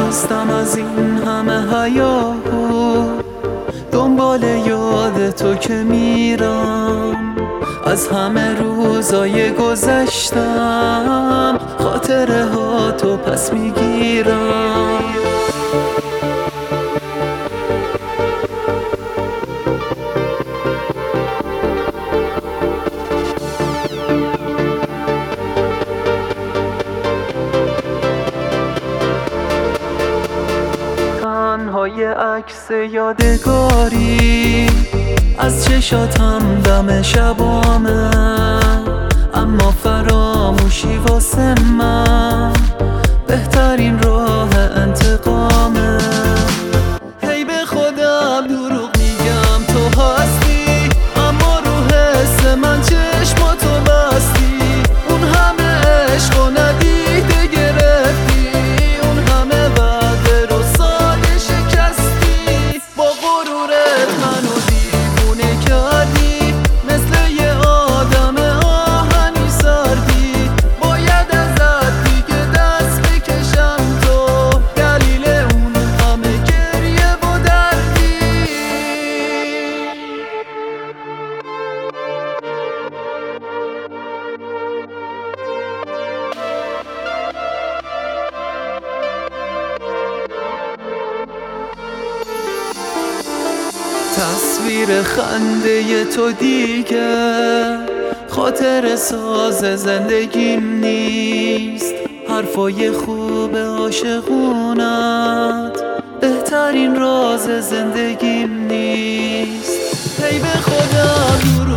هستم از این همه هیاهو، دنبال یاد تو که میرم. از همه روزای گذشتم خاطره ها تو پس میگیرم. تنهای عکس یادگاری از چشاتم دم شبامه، اما فراموشی واسه من بهترین راه انتقامه. هی به خودم دروغ میگم تو هستی، اما رو حس من چشماتو بستی. اون همه عشق و ندیده گرفتی، اون همه وعده رو ساده شکستی. با غرورت منو دیوونه کردی، مثل یه آدم آهنی سردی. باید ازت دیگه دست بکشم تو، دلیل اون همه گریه و دردی. تصویر خنده تو دیگه خاطر ساز زندگیم نیست. حرفای خوب عاشقونت بهترین راز زندگیم نیست. هی به خودم